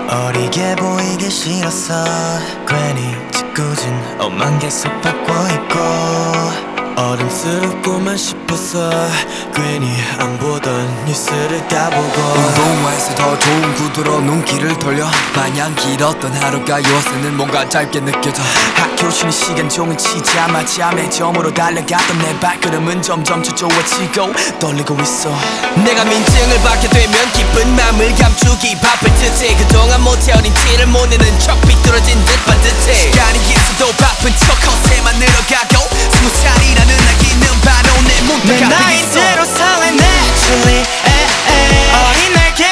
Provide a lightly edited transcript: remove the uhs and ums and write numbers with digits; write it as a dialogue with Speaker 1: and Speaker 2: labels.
Speaker 1: 어리게 보이기 싫었어. 괜히 짓궂은 옷만 계속 벗고 있고 어른스럽고만 싶어서 괜히 안 보던 뉴스를 따보고
Speaker 2: 운동화에서 더 좋은 구두로 눈길을 돌려 마냥 길었던 하루가 요새는 뭔가 짧게 느껴져.
Speaker 1: 학교 쉬는 시간 종일 치자마자 매점으로 달려갔던 내 발걸음은 점점 초조해지고 떨리고 있어.
Speaker 3: 내가 민증을 받게 되면 기쁜 마음을 감추기 바쁠 듯해. 그동안 모태어린 티를 못 내는 척 삐뚤어진 듯 반듯해. 시간이 있어도 바쁜 척 허세만 늘어가고 20살이라는 나이는 바로 내 문턱 앞에